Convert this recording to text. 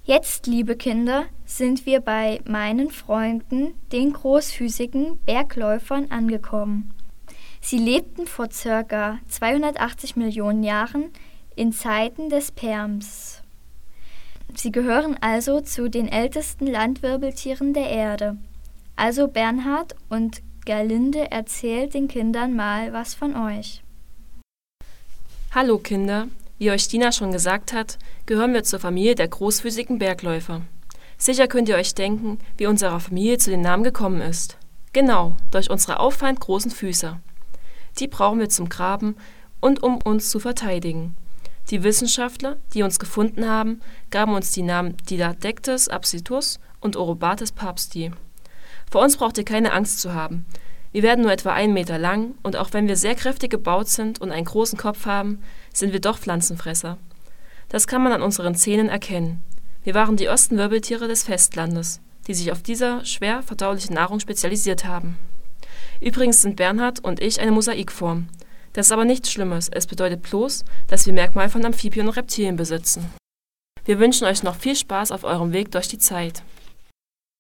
Jetzt, liebe Kinder, sind wir bei meinen Freunden, den großfüßigen Bergläufern, angekommen. Sie lebten vor ca. 280 Millionen Jahren in Zeiten des Perms. Sie gehören also zu den ältesten Landwirbeltieren der Erde. Also Bernhard und Gerlinde, erzählt den Kindern mal was von euch. Hallo Kinder, wie euch Dina schon gesagt hat, gehören wir zur Familie der großfüßigen Bergläufer. Sicher könnt ihr euch denken, wie unsere Familie zu dem Namen gekommen ist. Genau, durch unsere auffallend großen Füße. Die brauchen wir zum Graben und um uns zu verteidigen. Die Wissenschaftler, die uns gefunden haben, gaben uns die Namen Didactys abscitus und Orobates papsti. Vor uns braucht ihr keine Angst zu haben. Wir werden nur etwa 1 Meter lang und auch wenn wir sehr kräftig gebaut sind und einen großen Kopf haben, sind wir doch Pflanzenfresser. Das kann man an unseren Zähnen erkennen. Wir waren die ersten Wirbeltiere des Festlandes, die sich auf dieser schwer verdauliche Nahrung spezialisiert haben. Übrigens sind Bernhard und ich eine Mosaikform. Das ist aber nichts Schlimmes, es bedeutet bloß, dass wir Merkmale von Amphibien und Reptilien besitzen. Wir wünschen euch noch viel Spaß auf eurem Weg durch die Zeit.